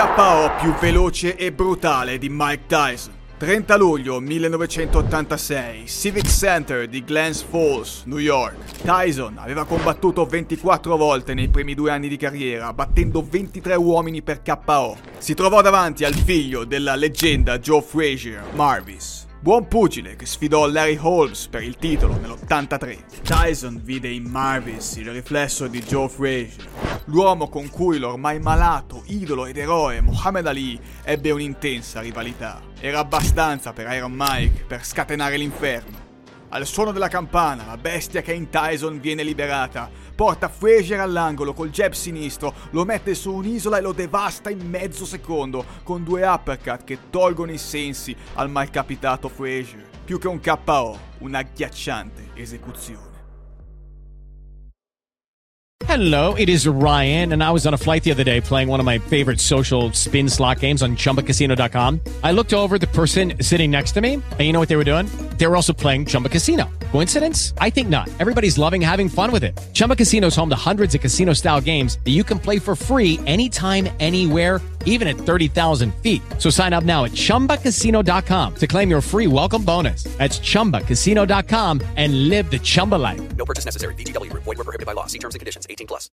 KO più veloce e brutale di Mike Tyson. 30 luglio 1986, Civic Center di Glens Falls, New York. Tyson aveva combattuto 24 volte nei primi 2 anni di carriera, battendo 23 uomini per KO. Si trovò davanti al figlio della leggenda Joe Frazier, Marvis. Buon pugile che sfidò Larry Holmes per il titolo nell'83. Tyson vide in Marvis il riflesso di Joe Frazier, l'uomo con cui l'ormai malato, idolo ed eroe Muhammad Ali ebbe un'intensa rivalità. Era abbastanza per Iron Mike per scatenare l'inferno. Al suono della campana, la bestia che è in Tyson viene liberata, porta Frazier all'angolo col jab sinistro, lo mette su un'isola e lo devasta in mezzo secondo, con 2 uppercut che tolgono i sensi al malcapitato Frazier. Più che un KO, un'agghiacciante esecuzione. Hello, it is Ryan, and I was on a flight the other day playing one of my favorite social spin slot games on ChumbaCasino.com. I looked over at the person sitting next to me, and you know what they were doing? They were also playing Chumba Casino. Coincidence? I think not. Everybody's loving having fun with it. Chumba Casino is home to hundreds of casino-style games that you can play for free anytime, anywhere, even at 30,000 feet. So sign up now at ChumbaCasino.com to claim your free welcome bonus. That's ChumbaCasino.com and live the Chumba life. No purchase necessary. VGW. Void where prohibited by law. See terms and conditions. 18+.